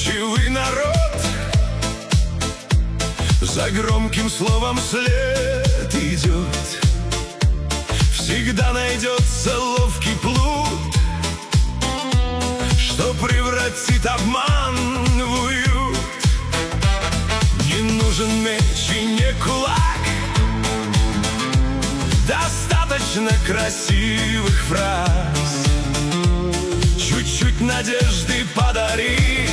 Доверчивый народ, за громким словом след идет. Всегда найдется ловкий плут, что превратит обман в уют. Не нужен меч и не кулак, достаточно красивых фраз. Чуть-чуть надежды подари,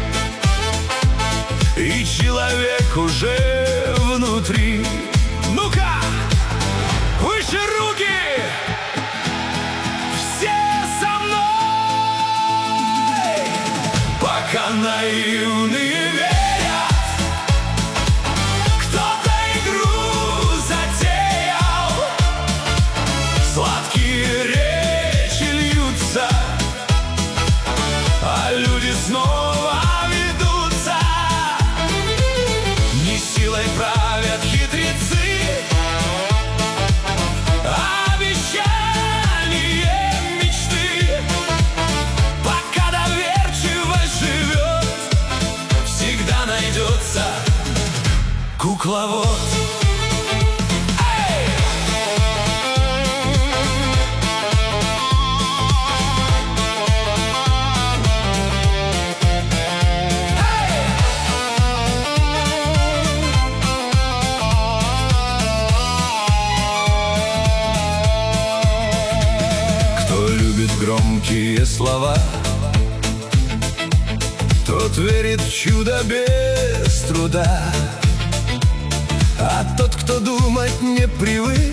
и человек уже внутри. Ну-ка, выше руки! Все со мной! Пока наивные верят, кто-то игру затеял. Сладкие речи льются, а люди снова ведутся. Не силой правят хитрецы, а обещанием мечты. Пока доверчивость живет, всегда найдется кукловод. Громкие слова, тот верит в чудо без труда. А тот, кто думать не привык,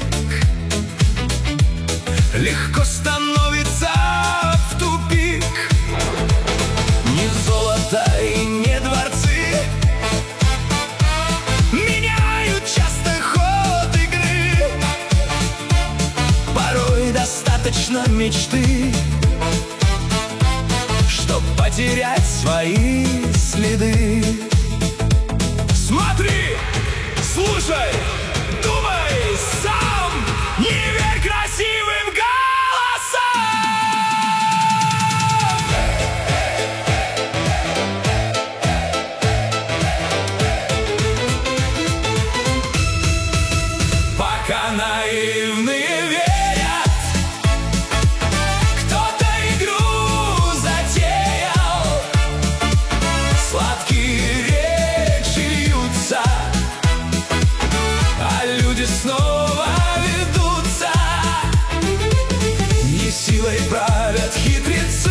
легко становится в тупик. Не золото и не дворцы меняют часто ход игры. Порой достаточно мечты, чтоб потерять свои следы. Смотри, слушай, думай сам, не верь красивым голосам. Пока наивные верят, кто-то игру затеял. Сладкие речи льются, а люди снова ведутся. Не силой правят хитрецы,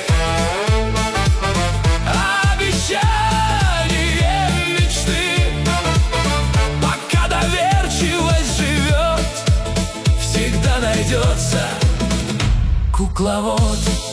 а обещанием мечты. Пока доверчивость живет, всегда найдется кукловод.